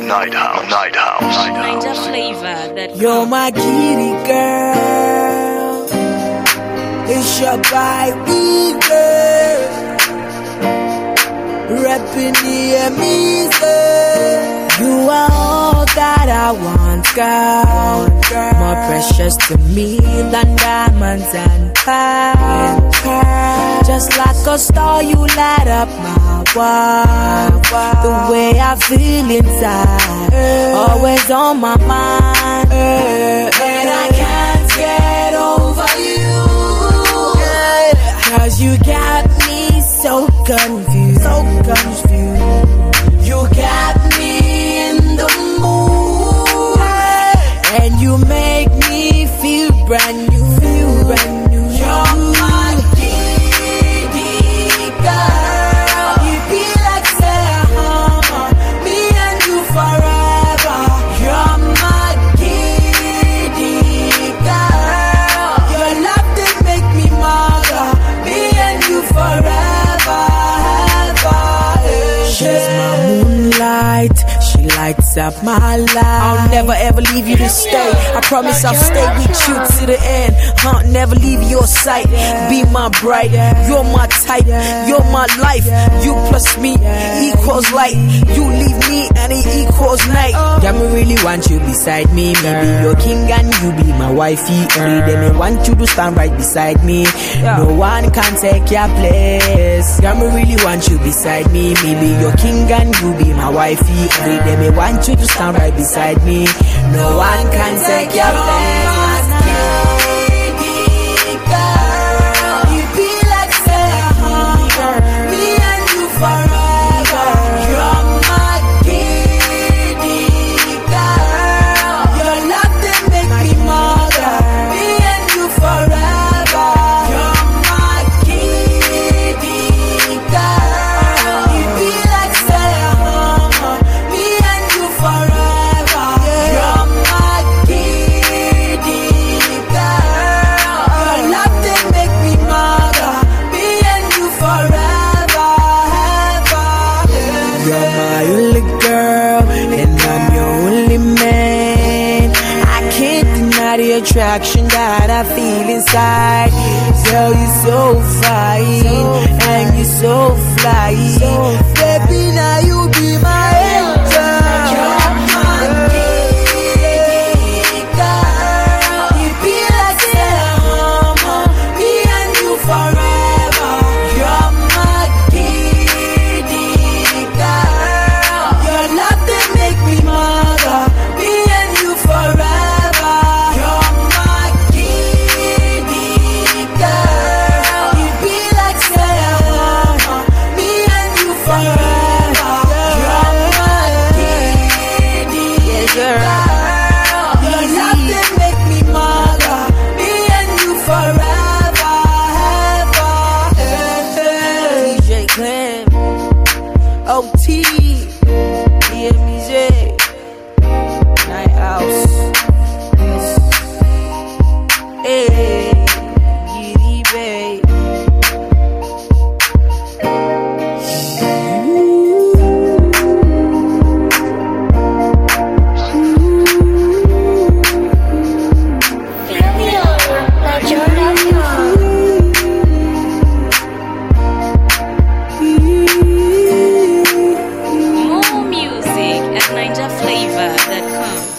Ninja flavor that You're my kitty girl. It's your baby girl. Rapping the music. You are all that I want, girl. More precious to me than diamonds and pearls. Just like a star, you light up my world. The way I feel inside, always on my mind. And I can't get over you, 'cause you got me so confused, so confused. You got me in the mood, and you make me feel brand new, You're my kitty girl. You be like Sarah, me and you forever. You're my kitty girl. Your love did make me mother. Me and you forever, ever. She's my moonlight. She lights up my life. I'll never ever leave you to stay. I promise I'll stay with you to the end. I'll never leave your sight. Be my bride. You're my type. You're my life. You plus me equals light. You leave me and it equals night. Yeah, me really want you beside me. Maybe your king and you be my wifey. Every day me want you to stand right beside me. No one can take your place. Yeah, me really want you beside me. Maybe your king and you be my wifey. Every day me want you to stand right beside me. No one can take your place. You're my only girl, and I'm your only man. I can't deny the attraction that I feel inside. Girl, you're so fine, and you're so fly. Baby, now you be my angel. You're my kitty girl. You be like Sarah, me and you forever. You're my kitty girl. Your love they make me mother. Me and you forever. You're my kitty girl. You be like Sarah, me and you forever. You're my kitty girl. Your love they make me mother. Me and you forever, ever. DJ Clem, OT, DMZ, Night House. Hey, Giddy babe. more music at ninjaflavor.com.